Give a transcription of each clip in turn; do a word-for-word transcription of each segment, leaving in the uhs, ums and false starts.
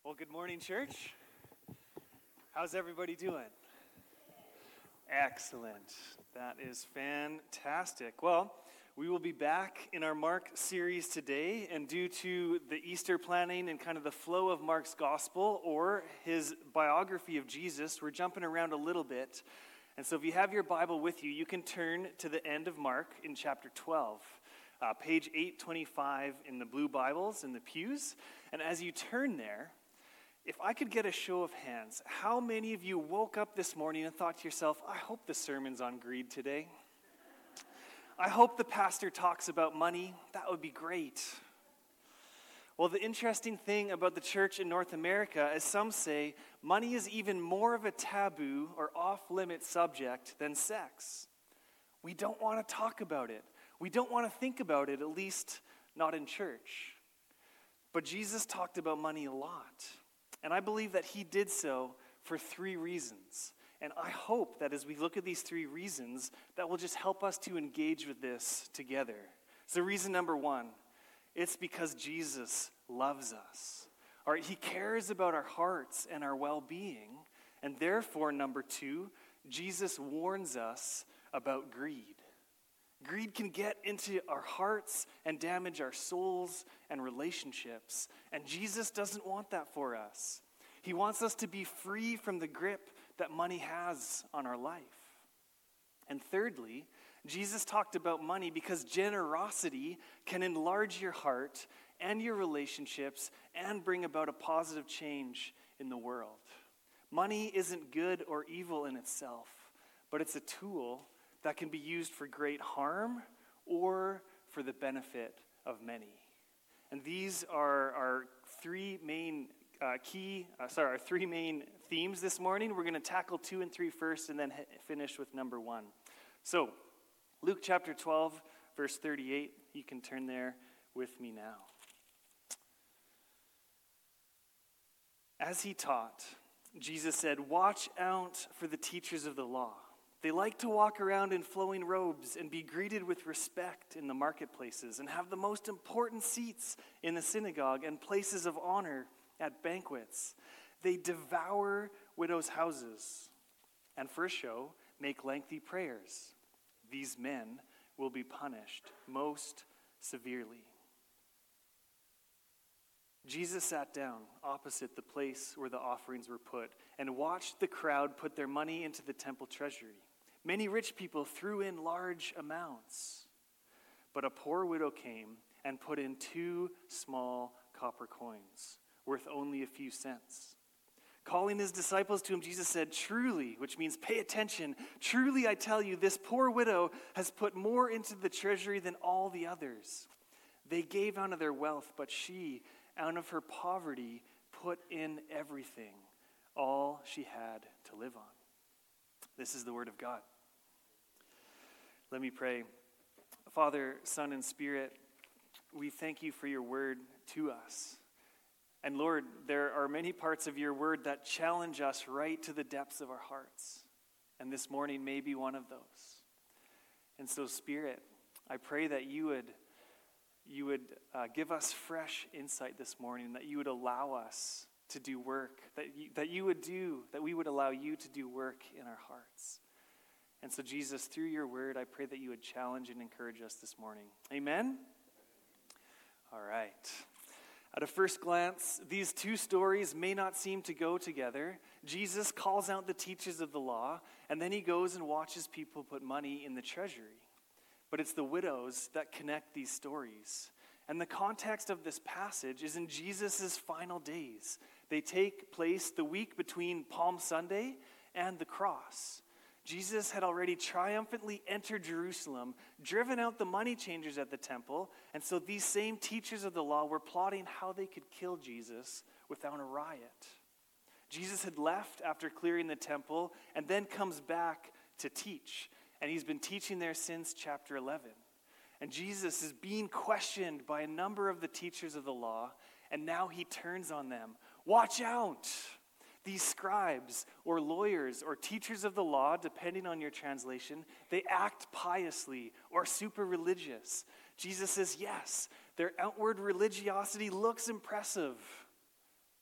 Well, good morning, church. How's everybody doing? Excellent. That is fantastic. Well, we will be back in our Mark series today, and due to the Easter planning and kind of the flow of Mark's gospel or his biography of Jesus, we're jumping around a little bit. And so if you have your Bible with you, you can turn to the end of Mark in chapter twelve. Uh, page eight twenty-five in the blue Bibles in the pews. And as you turn there, if I could get a show of hands, how many of you woke up this morning and thought to yourself, I hope the sermon's on greed today? I hope the pastor talks about money. That would be great. Well, the interesting thing about the church in North America is some say money is even more of a taboo or off-limit subject than sex. We don't want to talk about it. We don't want to think about it, at least not in church. But Jesus talked about money a lot. And I believe that he did so for three reasons. And I hope that as we look at these three reasons, that will just help us to engage with this together. So reason number one, it's because Jesus loves us. All right, he cares about our hearts and our well-being. And therefore, number two, Jesus warns us about greed. Greed can get into our hearts and damage our souls and relationships. And Jesus doesn't want that for us. He wants us to be free from the grip that money has on our life. And thirdly, Jesus talked about money because generosity can enlarge your heart and your relationships and bring about a positive change in the world. Money isn't good or evil in itself, but it's a tool that can be used for great harm or for the benefit of many. And these are our three main uh, key, uh, sorry, our three main themes this morning. We're going to tackle two and three first and then h- finish with number one. So, Luke chapter twelve, verse thirty-eight. You can turn there with me now. As he taught, Jesus said, "Watch out for the teachers of the law. They like to walk around in flowing robes and be greeted with respect in the marketplaces and have the most important seats in the synagogue and places of honor at banquets. They devour widows' houses and for a show make lengthy prayers. These men will be punished most severely." Jesus sat down opposite the place where the offerings were put and watched the crowd put their money into the temple treasury. Many rich people threw in large amounts, but a poor widow came and put in two small copper coins, worth only a few cents. Calling his disciples to him, Jesus said, "Truly," which means pay attention, "truly I tell you, this poor widow has put more into the treasury than all the others. They gave out of their wealth, but she, out of her poverty, put in everything, all she had to live on." This is the word of God. Let me pray. Father, Son, and Spirit, we thank you for your word to us. And Lord, there are many parts of your word that challenge us right to the depths of our hearts. And this morning may be one of those. And so, Spirit, I pray that you would, you would uh, give us fresh insight this morning, that you would allow us to do work, that you, that you would do, that we would allow you to do work in our hearts. And so, Jesus, through your word, I pray that you would challenge and encourage us this morning. Amen? All right. At a first glance, these two stories may not seem to go together. Jesus calls out the teachers of the law, and then he goes and watches people put money in the treasury. But it's the widows that connect these stories. And the context of this passage is in Jesus' final days. They take place the week between Palm Sunday and the cross. Jesus had already triumphantly entered Jerusalem, driven out the money changers at the temple, and so these same teachers of the law were plotting how they could kill Jesus without a riot. Jesus had left after clearing the temple and then comes back to teach, and he's been teaching there since chapter eleven. And Jesus is being questioned by a number of the teachers of the law, and now he turns on them. Watch out! These scribes or lawyers or teachers of the law, depending on your translation, they act piously or super religious. Jesus says, yes, their outward religiosity looks impressive.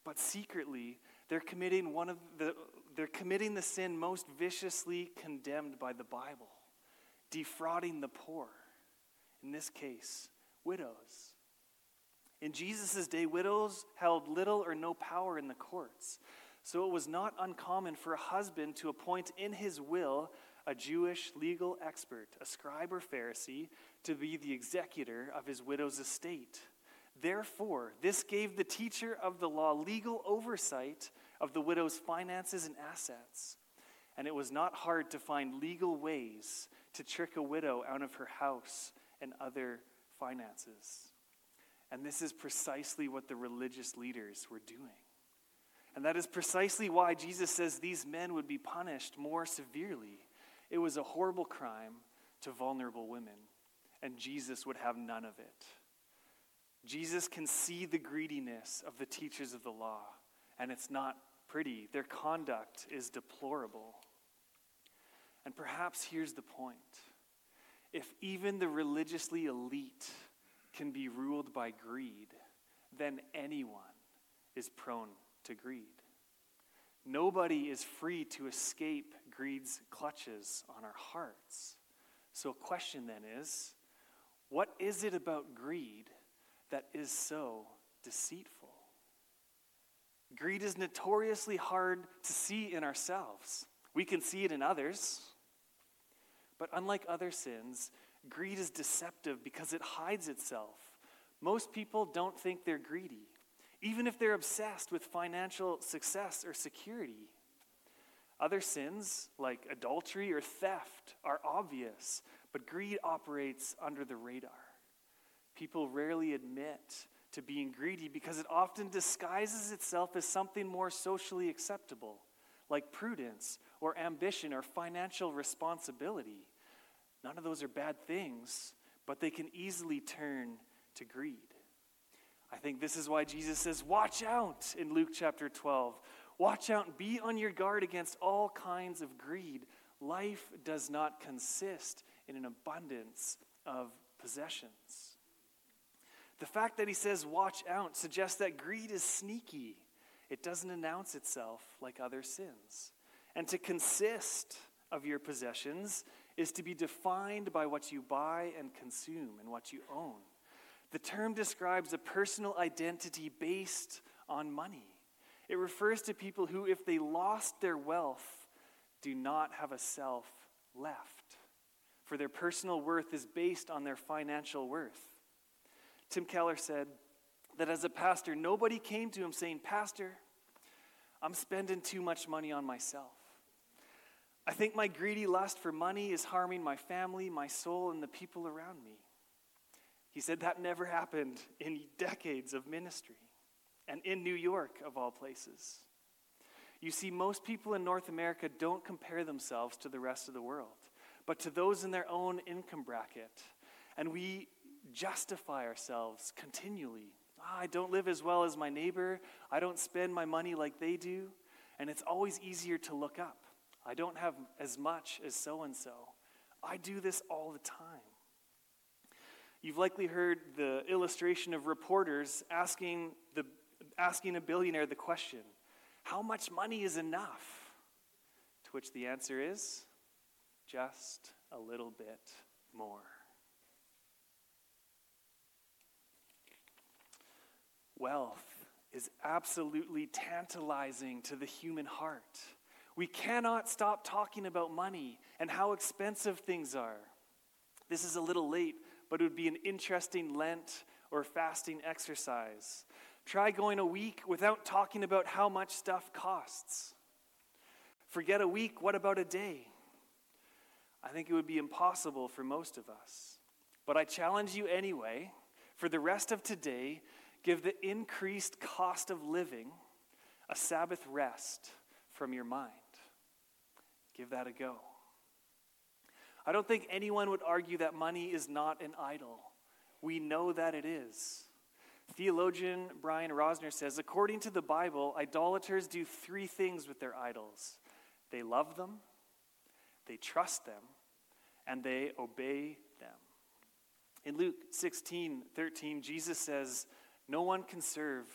but secretly they're committing one of the they're committing the sin most viciously condemned by the Bible, defrauding the poor. In this case, widows. In Jesus' day, widows held little or no power in the courts. So it was not uncommon for a husband to appoint in his will a Jewish legal expert, a scribe or Pharisee, to be the executor of his widow's estate. Therefore, this gave the teacher of the law legal oversight of the widow's finances and assets. And it was not hard to find legal ways to trick a widow out of her house and other finances. And this is precisely what the religious leaders were doing. And that is precisely why Jesus says these men would be punished more severely. It was a horrible crime to vulnerable women, and Jesus would have none of it. Jesus can see the greediness of the teachers of the law, and it's not pretty. Their conduct is deplorable. And perhaps here's the point. If even the religiously elite can be ruled by greed, then anyone is prone to greed. Nobody is free to escape greed's clutches on our hearts. So a question then is, what is it about greed that is so deceitful? Greed is notoriously hard to see in ourselves. We can see it in others. But unlike other sins, greed is deceptive because it hides itself. Most people don't think they're greedy, even if they're obsessed with financial success or security. Other sins, like adultery or theft, are obvious, but greed operates under the radar. People rarely admit to being greedy because it often disguises itself as something more socially acceptable, like prudence or ambition or financial responsibility. None of those are bad things, but they can easily turn to greed. I think this is why Jesus says, watch out in Luke chapter twelve. Watch out and be on your guard against all kinds of greed. Life does not consist in an abundance of possessions. The fact that he says watch out suggests that greed is sneaky. It doesn't announce itself like other sins. And to consist of your possessions is to be defined by what you buy and consume and what you own. The term describes a personal identity based on money. It refers to people who, if they lost their wealth, do not have a self left. For their personal worth is based on their financial worth. Tim Keller said that as a pastor, nobody came to him saying, "Pastor, I'm spending too much money on myself. I think my greedy lust for money is harming my family, my soul, and the people around me." He said that never happened in decades of ministry, and in New York, of all places. You see, most people in North America don't compare themselves to the rest of the world, but to those in their own income bracket. And we justify ourselves continually. Oh, I don't live as well as my neighbor. I don't spend my money like they do. And it's always easier to look up. I don't have as much as so-and-so. I do this all the time. You've likely heard the illustration of reporters asking the asking a billionaire the question, how much money is enough? To which the answer is, just a little bit more. Wealth is absolutely tantalizing to the human heart. We cannot stop talking about money and how expensive things are. This is a little late, but it would be an interesting Lent or fasting exercise. Try going a week without talking about how much stuff costs. Forget a week, what about a day? I think it would be impossible for most of us. But I challenge you anyway, for the rest of today, give the increased cost of living a Sabbath rest from your mind. Give that a go. I don't think anyone would argue that money is not an idol. We know that it is. Theologian Brian Rosner says, according to the Bible, idolaters do three things with their idols. They love them, they trust them, and they obey them. In Luke sixteen thirteen, Jesus says, no one can serve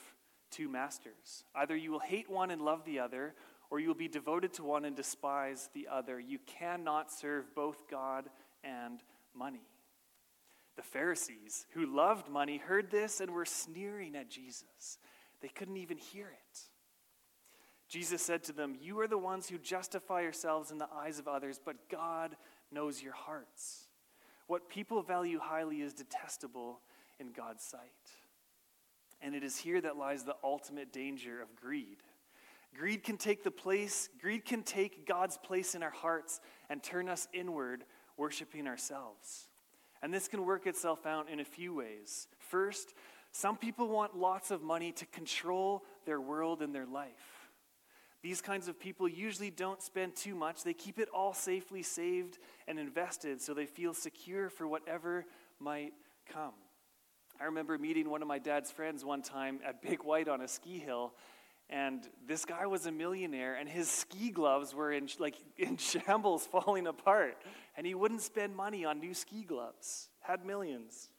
two masters. Either you will hate one and love the other, or you will be devoted to one and despise the other. You cannot serve both God and money. The Pharisees, who loved money, heard this and were sneering at Jesus. They couldn't even hear it. Jesus said to them, "You are the ones who justify yourselves in the eyes of others, but God knows your hearts. What people value highly is detestable in God's sight." And it is here that lies the ultimate danger of greed. Greed can take the place, greed can take God's place in our hearts and turn us inward, worshiping ourselves. And this can work itself out in a few ways. First, some people want lots of money to control their world and their life. These kinds of people usually don't spend too much. They keep it all safely saved and invested so they feel secure for whatever might come. I remember meeting one of my dad's friends one time at Big White on a ski hill, and this guy was a millionaire, and his ski gloves were in like in shambles, falling apart, and he wouldn't spend money on new ski gloves. Had millions.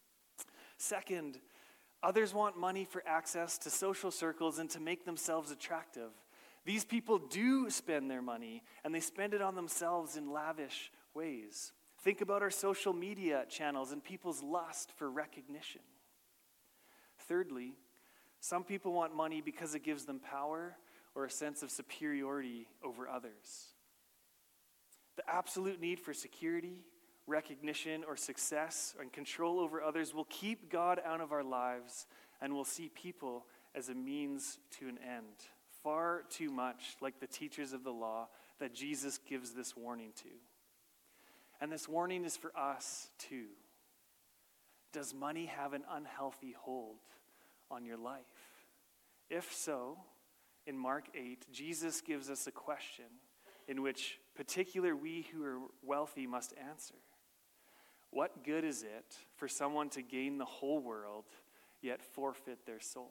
Second, others want money for access to social circles and to make themselves attractive. These people do spend their money, and they spend it on themselves in lavish ways. Think about our social media channels and people's lust for recognition. Thirdly, some people want money because it gives them power or a sense of superiority over others. The absolute need for security, recognition, or success and control over others will keep God out of our lives, and will see people as a means to an end. Far too much like the teachers of the law that Jesus gives this warning to. And this warning is for us too. Does money have an unhealthy hold on your life? If so, in Mark eight, Jesus gives us a question in which particular we who are wealthy must answer. What good is it for someone to gain the whole world yet forfeit their soul?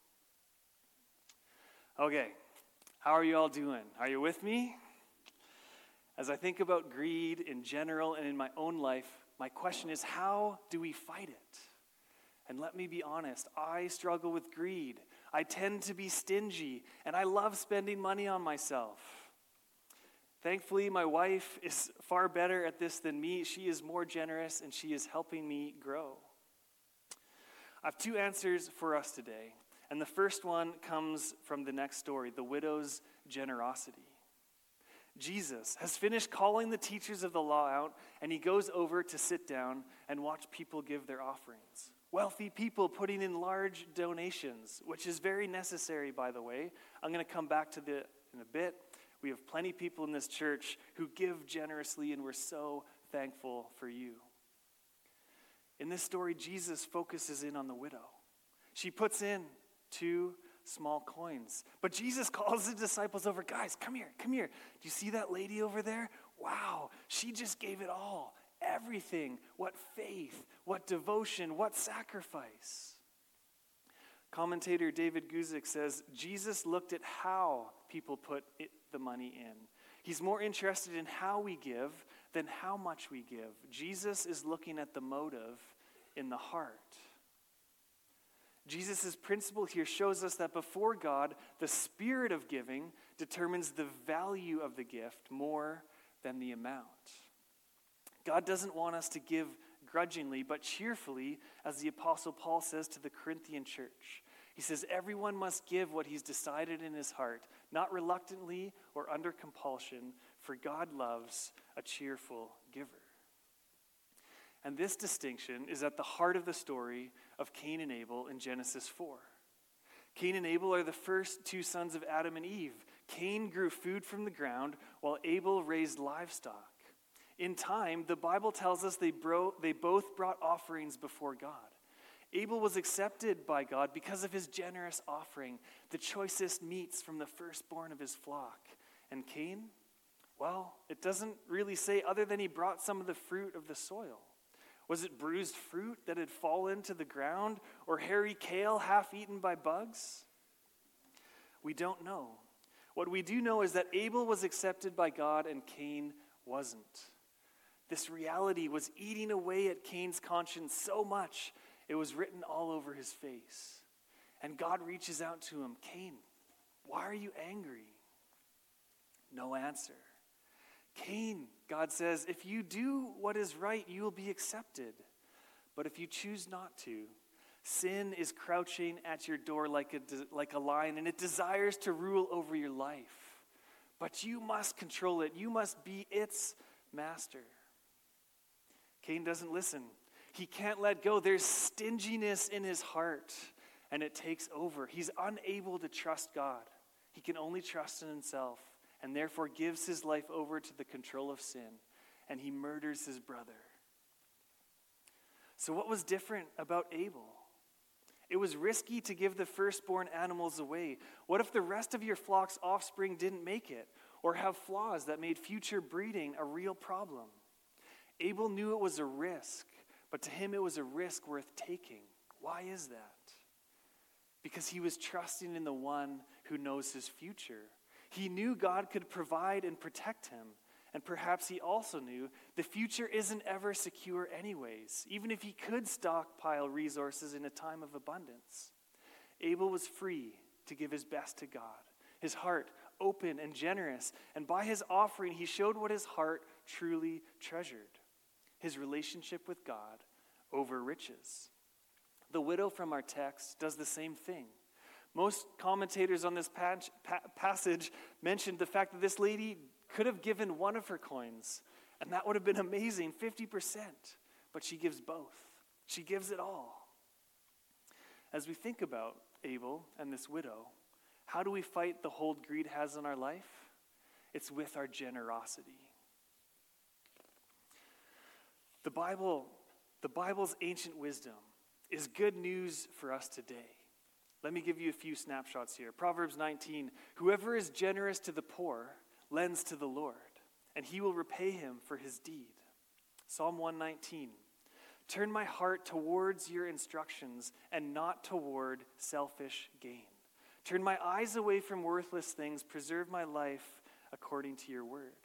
Okay, how are you all doing? Are you with me? As I think about greed in general and in my own life, my question is, how do we fight it? And let me be honest, I struggle with greed. I tend to be stingy, and I love spending money on myself. Thankfully, my wife is far better at this than me. She is more generous, and she is helping me grow. I have two answers for us today. And the first one comes from the next story, the widow's generosity. Jesus has finished calling the teachers of the law out, and he goes over to sit down and watch people give their offerings. Wealthy people putting in large donations, which is very necessary, by the way. I'm going to come back to that in a bit. We have plenty of people in this church who give generously, and we're so thankful for you. In this story, Jesus focuses in on the widow. She puts in two small coins. But Jesus calls the disciples over. Guys, come here, come here. Do you see that lady over there? Wow, she just gave it all. Everything. What faith, what devotion, what sacrifice. Commentator David Guzik says, Jesus looked at how people put it, the money in. He's more interested in how we give than how much we give. Jesus is looking at the motive in the heart. Jesus' principle here shows us that before God, the spirit of giving determines the value of the gift more than the amount. God doesn't want us to give grudgingly, but cheerfully, as the Apostle Paul says to the Corinthian church. He says, everyone must give what he's decided in his heart, not reluctantly or under compulsion, for God loves a cheerful giver. And this distinction is at the heart of the story of Cain and Abel in Genesis four. Cain and Abel are the first two sons of Adam and Eve. Cain grew food from the ground, while Abel raised livestock. In time, the Bible tells us they, bro- they both brought offerings before God. Abel was accepted by God because of his generous offering, the choicest meats from the firstborn of his flock. And Cain, well, it doesn't really say other than he brought some of the fruit of the soil. Was it bruised fruit that had fallen to the ground, or hairy kale half eaten by bugs? We don't know. What we do know is that Abel was accepted by God and Cain wasn't. This reality was eating away at Cain's conscience so much it was written all over his face. And God reaches out to him, Cain, why are you angry? No answer. Cain, God says, if you do what is right, you will be accepted. But if you choose not to, sin is crouching at your door like a, like a lion, and it desires to rule over your life. But you must control it. You must be its master. Cain doesn't listen. He can't let go. There's stinginess in his heart, and it takes over. He's unable to trust God. He can only trust in himself, and therefore gives his life over to the control of sin, and he murders his brother. So what was different about Abel? It was risky to give the firstborn animals away. What if the rest of your flock's offspring didn't make it, or have flaws that made future breeding a real problem? Abel knew it was a risk, but to him it was a risk worth taking. Why is that? Because he was trusting in the one who knows his future. He knew God could provide and protect him. And perhaps he also knew the future isn't ever secure anyways, even if he could stockpile resources in a time of abundance. Abel was free to give his best to God, his heart open and generous. And by his offering, he showed what his heart truly treasured, his relationship with God over riches. The widow from our text does the same thing. Most commentators on this patch, pa- passage mentioned the fact that this lady could have given one of her coins, and that would have been amazing, fifty percent. But she gives both. She gives it all. As we think about Abel and this widow, how do we fight the hold greed has on our life? It's with our generosity. The Bible, the Bible's ancient wisdom is good news for us today. Let me give you a few snapshots here. Proverbs nineteen, whoever is generous to the poor lends to the Lord, and he will repay him for his deed. Psalm one nineteen, turn my heart towards your instructions and not toward selfish gain. Turn my eyes away from worthless things. Preserve my life according to your word.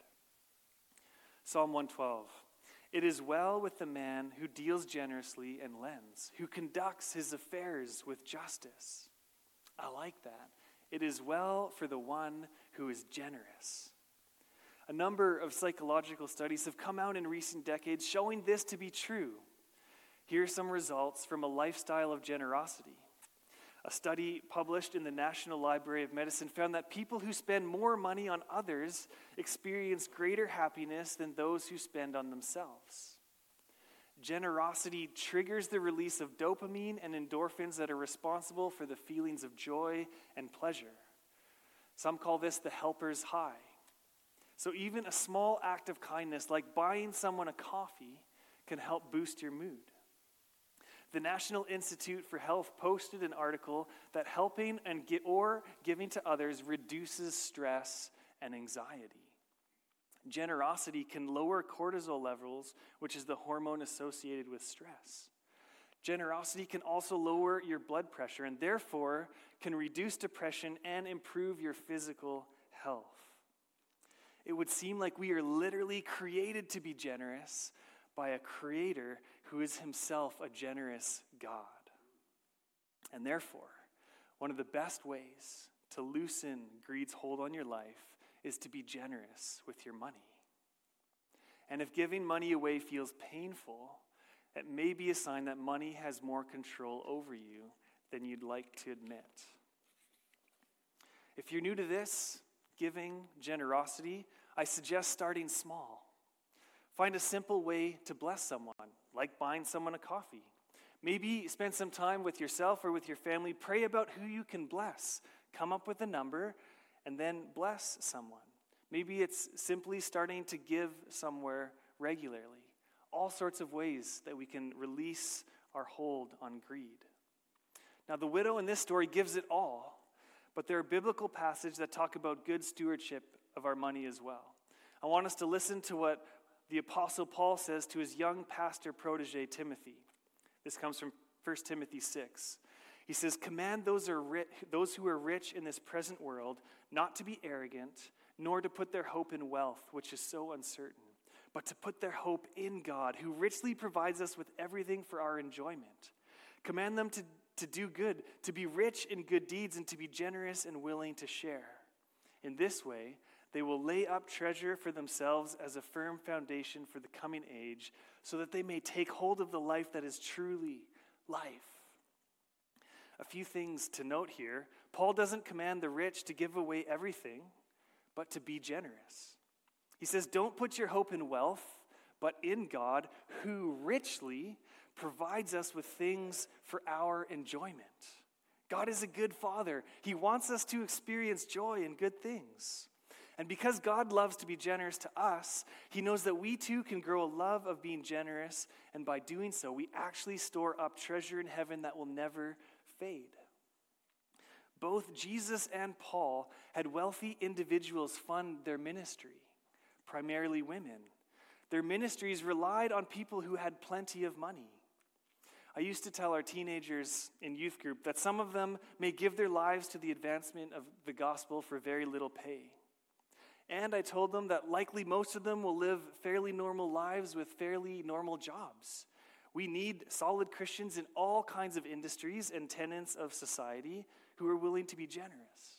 Psalm one twelve, it is well with the man who deals generously and lends, who conducts his affairs with justice. I like that. It is well for the one who is generous. A number of psychological studies have come out in recent decades showing this to be true. Here are some results from a lifestyle of generosity. A study published in the National Library of Medicine found that people who spend more money on others experience greater happiness than those who spend on themselves. Generosity triggers the release of dopamine and endorphins that are responsible for the feelings of joy and pleasure. Some call this the helper's high. So even a small act of kindness, like buying someone a coffee, can help boost your mood. The National Institute for Health posted an article that helping and gi- or giving to others reduces stress and anxiety. Generosity can lower cortisol levels, which is the hormone associated with stress. Generosity can also lower your blood pressure and therefore can reduce depression and improve your physical health. It would seem like we are literally created to be generous by a creator who is himself a generous God. And therefore, one of the best ways to loosen greed's hold on your life is to be generous with your money. And if giving money away feels painful, it may be a sign that money has more control over you than you'd like to admit. If you're new to this, giving, generosity, I suggest starting small. Find a simple way to bless someone, like buying someone a coffee. Maybe spend some time with yourself or with your family. Pray about who you can bless. Come up with a number and then bless someone. Maybe it's simply starting to give somewhere regularly. All sorts of ways that we can release our hold on greed. Now, the widow in this story gives it all, but there are biblical passages that talk about good stewardship of our money as well. I want us to listen to what the Apostle Paul says to his young pastor protege, Timothy. This comes from First Timothy six. He says, command those, are ri- those who are rich in this present world not to be arrogant, nor to put their hope in wealth, which is so uncertain, but to put their hope in God, who richly provides us with everything for our enjoyment. Command them to to do good, to be rich in good deeds, and to be generous and willing to share. In this way, they will lay up treasure for themselves as a firm foundation for the coming age, so that they may take hold of the life that is truly life. A few things to note here. Paul doesn't command the rich to give away everything, but to be generous. He says, don't put your hope in wealth, but in God, who richly provides us with things for our enjoyment. God is a good Father. He wants us to experience joy in good things. And because God loves to be generous to us, he knows that we too can grow a love of being generous, and by doing so, we actually store up treasure in heaven that will never fade. Both Jesus and Paul had wealthy individuals fund their ministry, primarily women. Their ministries relied on people who had plenty of money. I used to tell our teenagers in youth group that some of them may give their lives to the advancement of the gospel for very little pay. And I told them that likely most of them will live fairly normal lives with fairly normal jobs. We need solid Christians in all kinds of industries and tenets of society who are willing to be generous.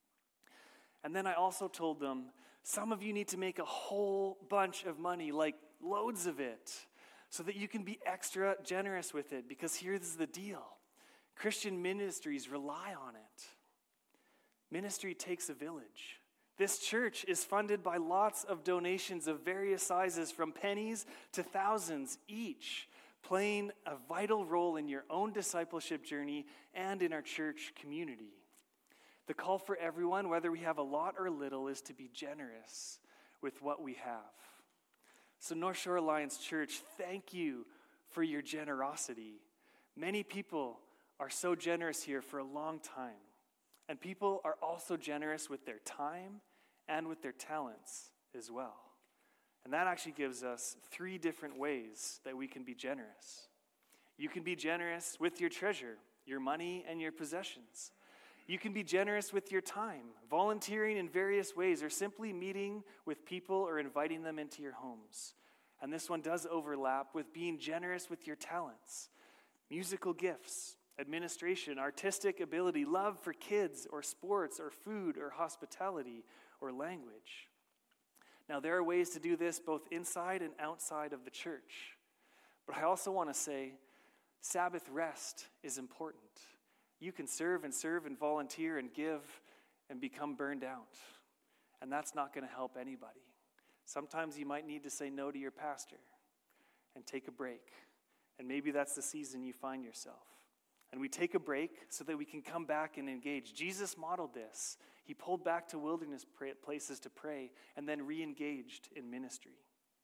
And then I also told them, some of you need to make a whole bunch of money, like loads of it, so that you can be extra generous with it, because here's the deal. Christian ministries rely on it. Ministry takes a village. This church is funded by lots of donations of various sizes, from pennies to thousands each, playing a vital role in your own discipleship journey and in our church community. The call for everyone, whether we have a lot or little, is to be generous with what we have. So North Shore Alliance Church, thank you for your generosity. Many people are so generous here for a long time. And people are also generous with their time and with their talents as well. And that actually gives us three different ways that we can be generous. You can be generous with your treasure, your money, and your possessions. You can be generous with your time, volunteering in various ways, or simply meeting with people or inviting them into your homes. And this one does overlap with being generous with your talents, musical gifts, administration, artistic ability, love for kids or sports or food or hospitality or language. Now, there are ways to do this both inside and outside of the church. But I also want to say Sabbath rest is important. You can serve and serve and volunteer and give and become burned out. And that's not going to help anybody. Sometimes you might need to say no to your pastor and take a break. And maybe that's the season you find yourself. And we take a break so that we can come back and engage. Jesus modeled this. He pulled back to wilderness places to pray and then re-engaged in ministry.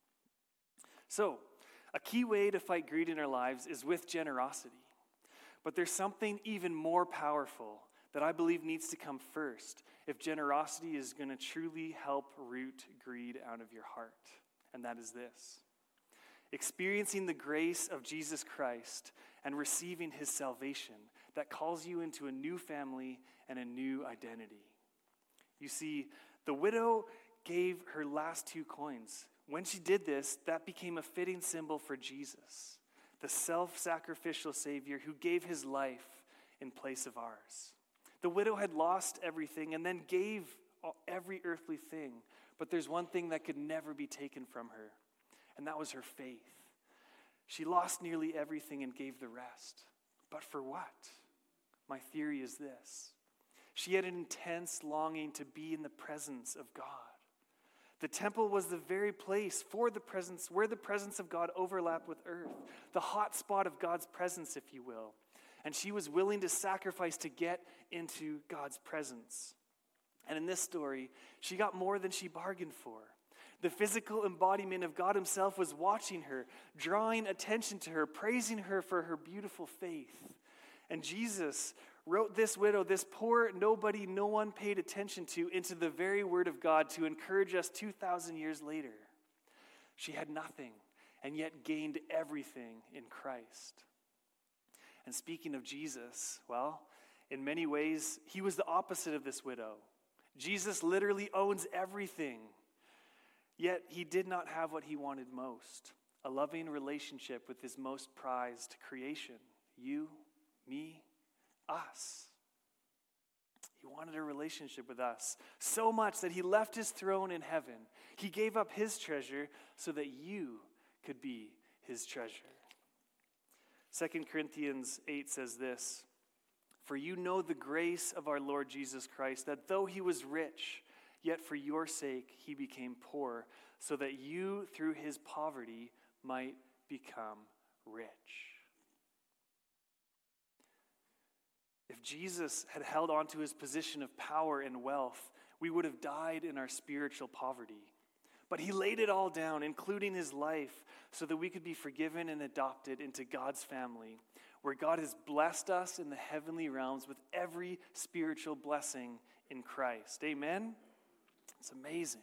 So, a key way to fight greed in our lives is with generosity. But there's something even more powerful that I believe needs to come first if generosity is going to truly help root greed out of your heart. And that is this: experiencing the grace of Jesus Christ and receiving his salvation that calls you into a new family and a new identity. You see, the widow gave her last two coins. When she did this, that became a fitting symbol for Jesus, the self-sacrificial Savior who gave his life in place of ours. The widow had lost everything and then gave every earthly thing, but there's one thing that could never be taken from her, and that was her faith. She lost nearly everything and gave the rest. But for what? My theory is this: she had an intense longing to be in the presence of God. The temple was the very place for the presence, where the presence of God overlapped with earth, the hot spot of God's presence, if you will. And she was willing to sacrifice to get into God's presence. And in this story, she got more than she bargained for. The physical embodiment of God himself was watching her, drawing attention to her, praising her for her beautiful faith. And Jesus wrote this widow, this poor nobody no one paid attention to, into the very word of God to encourage us two thousand years later. She had nothing and yet gained everything in Christ. And speaking of Jesus, well, in many ways, he was the opposite of this widow. Jesus literally owns everything. Yet he did not have what he wanted most: a loving relationship with his most prized creation, you, me, us. He wanted a relationship with us so much that he left his throne in heaven. He gave up his treasure so that you could be his treasure. Second Corinthians eight says this, "For you know the grace of our Lord Jesus Christ, that though he was rich, yet for your sake he became poor, so that you through his poverty might become rich." If Jesus had held on to his position of power and wealth, we would have died in our spiritual poverty. But he laid it all down, including his life, so that we could be forgiven and adopted into God's family, where God has blessed us in the heavenly realms with every spiritual blessing in Christ. Amen? It's amazing.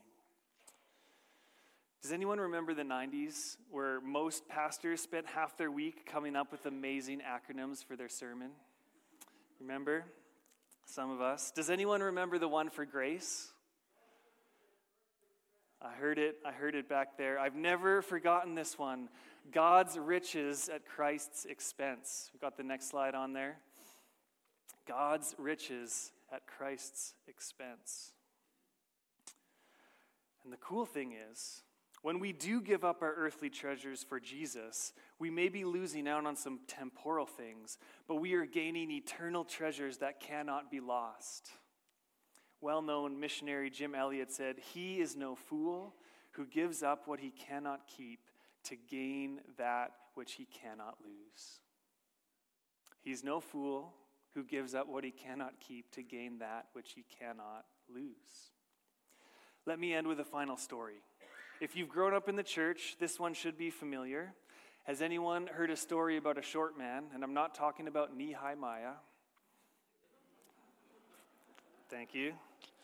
Does anyone remember the nineties, where most pastors spent half their week coming up with amazing acronyms for their sermon? Remember? Some of us. Does anyone remember the one for grace? I heard it. I heard it back there. I've never forgotten this one. God's riches at Christ's expense. We've got the next slide on there. God's riches at Christ's expense. And the cool thing is, when we do give up our earthly treasures for Jesus, we may be losing out on some temporal things, but we are gaining eternal treasures that cannot be lost. Well-known missionary Jim Elliot said, "He is no fool who gives up what he cannot keep to gain that which he cannot lose." He's no fool who gives up what he cannot keep to gain that which he cannot lose. Let me end with a final story. If you've grown up in the church, this one should be familiar. Has anyone heard a story about a short man? And I'm not talking about Nehemiah. Thank you.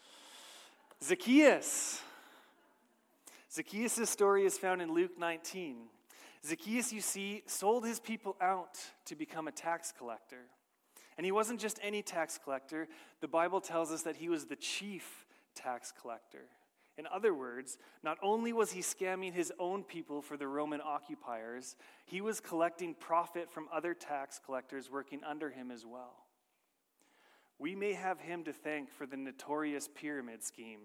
Zacchaeus. Zacchaeus' story is found in Luke nineteen. Zacchaeus, you see, sold his people out to become a tax collector. And he wasn't just any tax collector. The Bible tells us that he was the chief tax collector. In other words, not only was he scamming his own people for the Roman occupiers, he was collecting profit from other tax collectors working under him as well. We may have him to thank for the notorious pyramid scheme.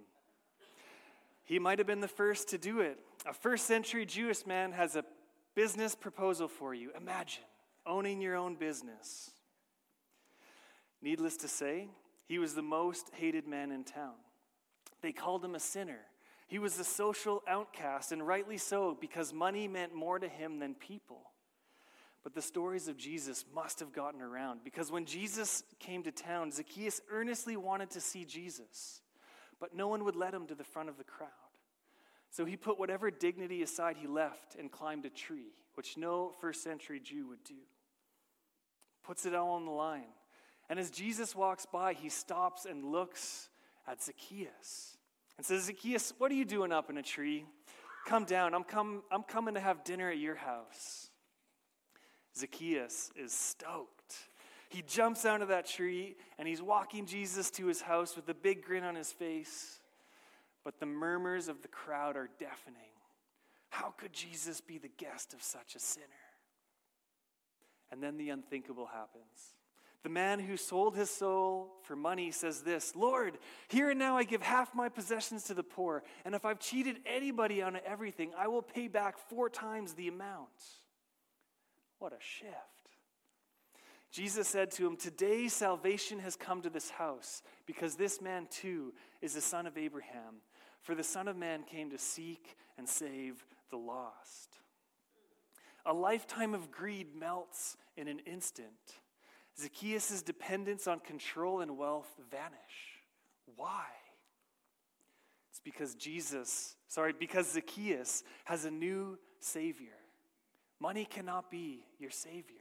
He might have been the first to do it. A first century Jewish man has a business proposal for you. Imagine owning your own business. Needless to say, he was the most hated man in town. They called him a sinner. He was a social outcast, and rightly so, because money meant more to him than people. But the stories of Jesus must have gotten around, because when Jesus came to town, Zacchaeus earnestly wanted to see Jesus, but no one would let him to the front of the crowd. So he put whatever dignity aside he left and climbed a tree, which no first century Jew would do. Puts it all on the line. And as Jesus walks by, he stops and looks at Zacchaeus and says, "Zacchaeus, what are you doing up in a tree? Come down. I'm, come, I'm coming to have dinner at your house." Zacchaeus is stoked. He jumps out of that tree and he's walking Jesus to his house with a big grin on his face. But the murmurs of the crowd are deafening. How could Jesus be the guest of such a sinner? And then the unthinkable happens. The man who sold his soul for money says this, "Lord, here and now I give half my possessions to the poor, and if I've cheated anybody out of everything, I will pay back four times the amount." What a shift. Jesus said to him, "Today salvation has come to this house, because this man too is the son of Abraham. For the Son of Man came to seek and save the lost." A lifetime of greed melts in an instant. Zacchaeus' dependence on control and wealth vanish. Why? It's because Jesus, sorry, because Zacchaeus has a new Savior. Money cannot be your Savior.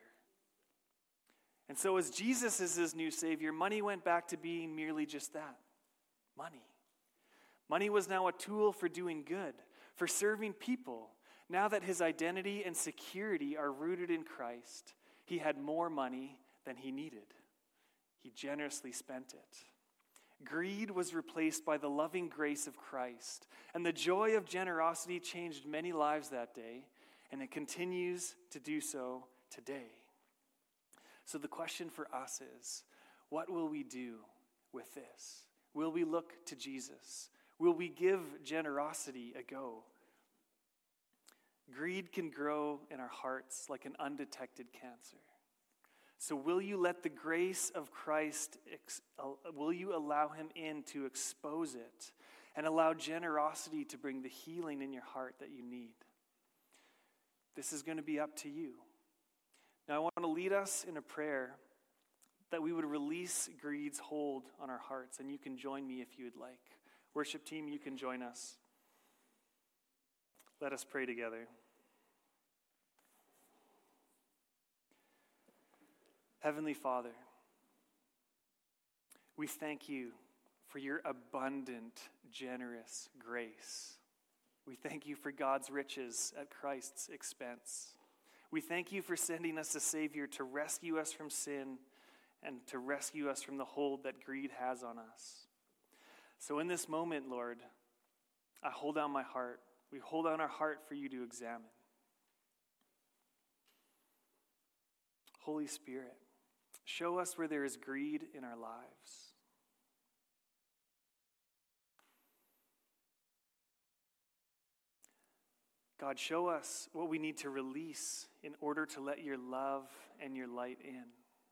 And so as Jesus is his new Savior, money went back to being merely just that, money. Money was now a tool for doing good, for serving people. Now that his identity and security are rooted in Christ, he had more money than he needed. He generously spent it. Greed was replaced by the loving grace of Christ, and the joy of generosity changed many lives that day, and it continues to do so today. So the question for us is, What will we do with this? Will we look to Jesus? Will we give generosity a go? Greed can grow in our hearts like an undetected cancer. So will you let the grace of Christ, will you allow him in to expose it and allow generosity to bring the healing in your heart that you need? This is going to be up to you. Now I want to lead us in a prayer that we would release greed's hold on our hearts, and you can join me if you would like. Worship team, you can join us. Let us pray together. Heavenly Father, we thank you for your abundant, generous grace. We thank you for God's riches at Christ's expense. We thank you for sending us a Savior to rescue us from sin and to rescue us from the hold that greed has on us. So in this moment, Lord, I hold out my heart. We hold out our heart for you to examine. Holy Spirit, show us where there is greed in our lives. God, show us what we need to release in order to let your love and your light in.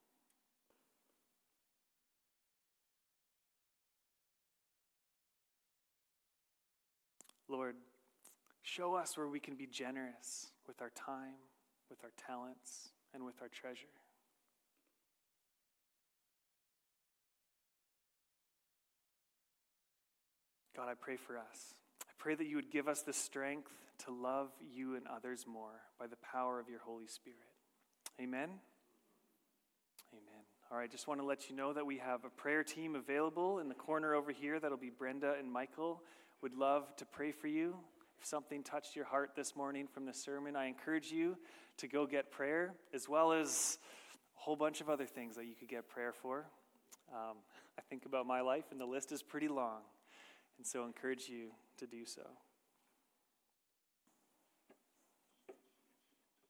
Lord, show us where we can be generous with our time, with our talents, and with our treasure. God, I pray for us. I pray that you would give us the strength to love you and others more by the power of your Holy Spirit. Amen? Amen. All right, just want to let you know that we have a prayer team available in the corner over here. That'll be Brenda and Michael. Would love to pray for you. If something touched your heart this morning from the sermon, I encourage you to go get prayer, as well as a whole bunch of other things that you could get prayer for. Um, I think about my life, and the list is pretty long. And so I encourage you to do so.